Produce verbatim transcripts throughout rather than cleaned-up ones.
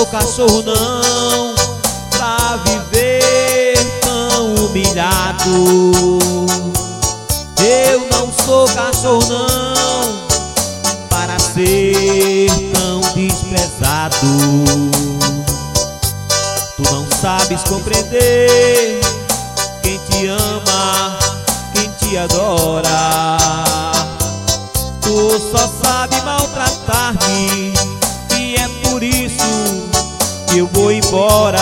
cachorro não, pra viver tão humilhado. Eu não sou cachorro não, para ser tão desprezado. Tu não sabes compreender quem te ama, quem te adora. Tu só sabe maltratar-me, e é por isso que eu vou embora.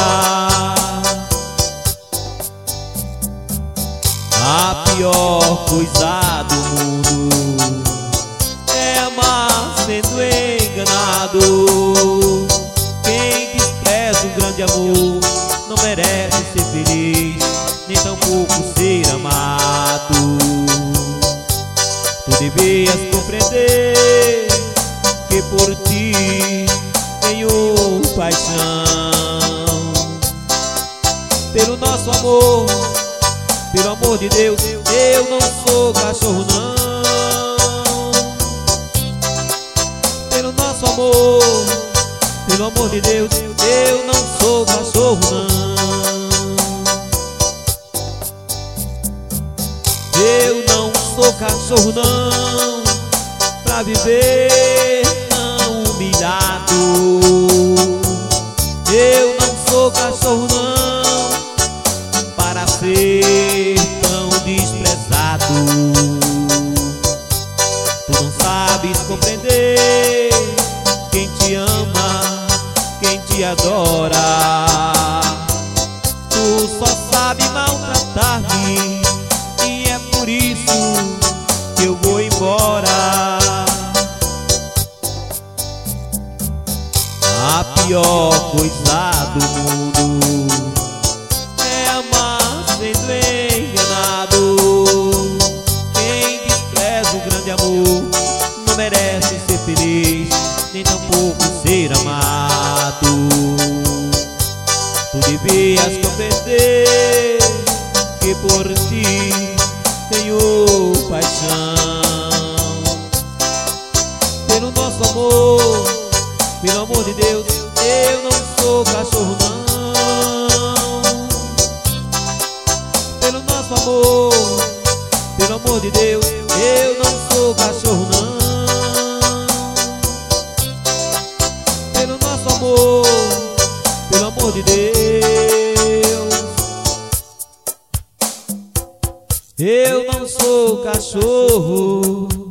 A pior coisa do mundo é amar sendo enganado. Quem despreza um grande amor não merece ser feliz, nem tampouco ser amado. Tu devias compreender que por ti tenho paixão. Pelo nosso amor, pelo amor de Deus, eu não sou cachorro não. Pelo nosso amor, pelo amor de Deus, eu não sou cachorro não. Eu não sou cachorro não, pra viver tão humilhado. Eu não sou cachorro não, para ser tão desprezado. Tu não sabes compreender quem te ama, quem te adora. Tu só sabe maltratar-me, e é por isso que eu vou embora. A pior coisa do mundo é amar sendo enganado. Quem despreza um grande amor não merece ser feliz, nem tampouco ser amado. Tu devias compreender que por ti tenho paixão. Pelo nosso amor, pelo amor de Deus, eu não sou cachorro não. Pelo nosso amor, pelo amor de Deus, eu não sou cachorro não. Pelo nosso amor, pelo amor de Deus, eu não sou cachorro.